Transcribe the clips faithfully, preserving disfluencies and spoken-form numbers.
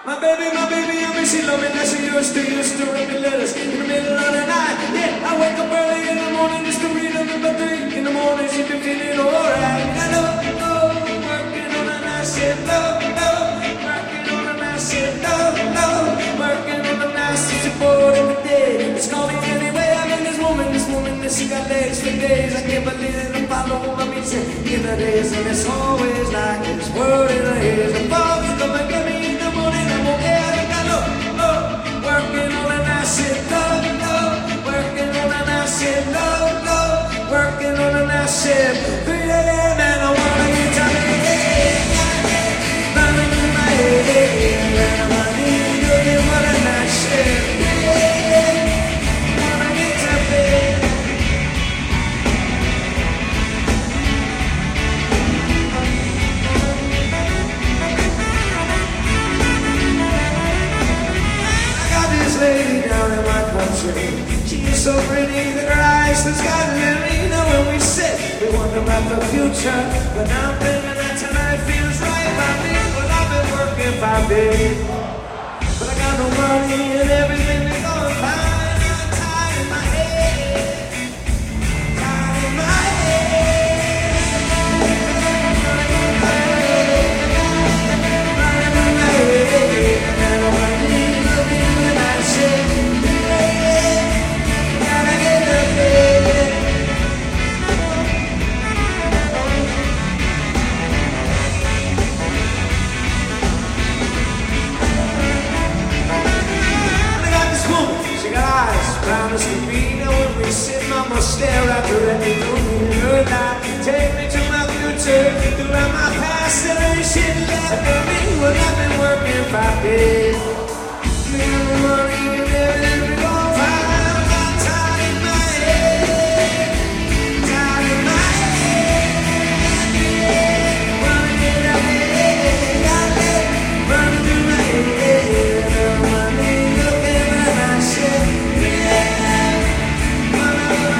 My baby, my baby, I miss you, love me, that's you used to, used to write me letters in the middle of the night. Yeah, I wake up early in the morning just to read them, about three in the morning, she be feeling alright. I love, love, working on a nice shift, love, love, working on a nice shift, love, love, working on a nice shift, you're bored every day. Just call me anyway, I mean this woman, this woman, this she got legs for days. I can't believe it, I follow my beats in the days, and it's always like this world in the haze. The fog is coming, get me. Working on a nice shit, love, love. Working on a nice shit, love, love. Working on a nice shit. three a m and I wanna get to me. Running in my head, and I need you, you want a nice shit. Wanna get to bed. Lady down in my country, she is so pretty that her eyes the sky and me. Now when we sit, we wonder about the future, but now I'm thinking that tonight feels right by me. Well, I've been working five days, but I got no money and everything is going fine. I'm tired in my head, tired in my head, tired in my head, tired in my head, and all I need is a bit of shit. Gotta get the bed. I got this woman, she got eyes brown as can be. Now when we sit, mama stare at her and they don't need her life. Take me to my future, throughout my past, there ain't shit left for me. Well, I've been working five days. Money and everything we gon' find. I got time in my head, time in my head. Wanna get up there, got it, running through my head. Money looking at my shit, yeah. Wanna go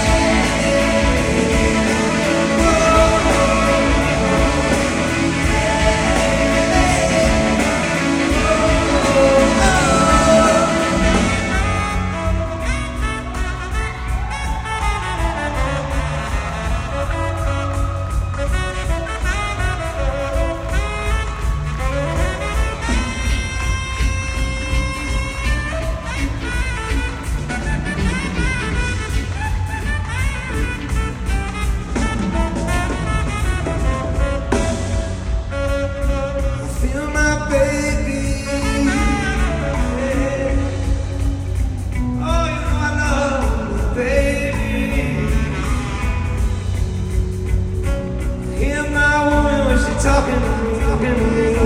talking to me, talking to me.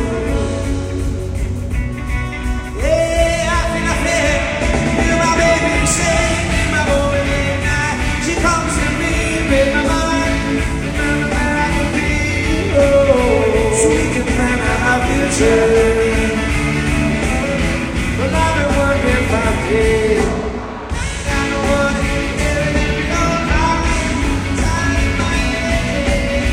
Yeah, I feel like that. Feel my baby say, feel my boy midnight. She comes to me, break my mind. Remember where I could be, oh, so we can plan out our future. Well, I've been working five days. I know what everything we don't have. Time in my head.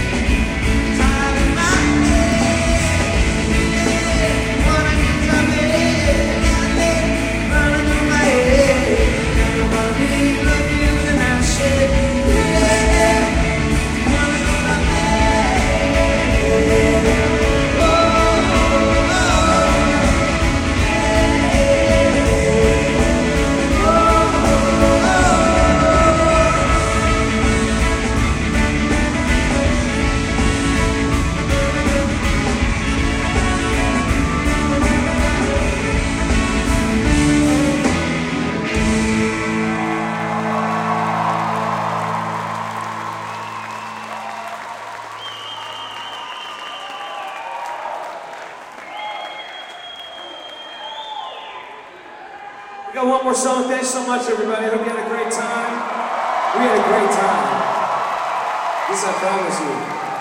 We got one more song. Thanks so much, everybody. I hope you had a great time. We had a great time. This I promise you.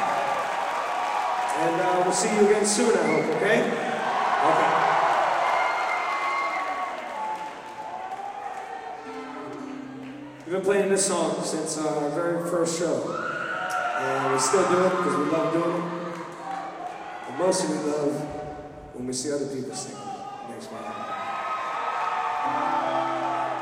And uh, we'll see you again soon, I hope, okay? Okay. We've been playing this song since uh, our very first show. And we still do it because we love doing it. And mostly we love when we see other people sing. It makes me happy.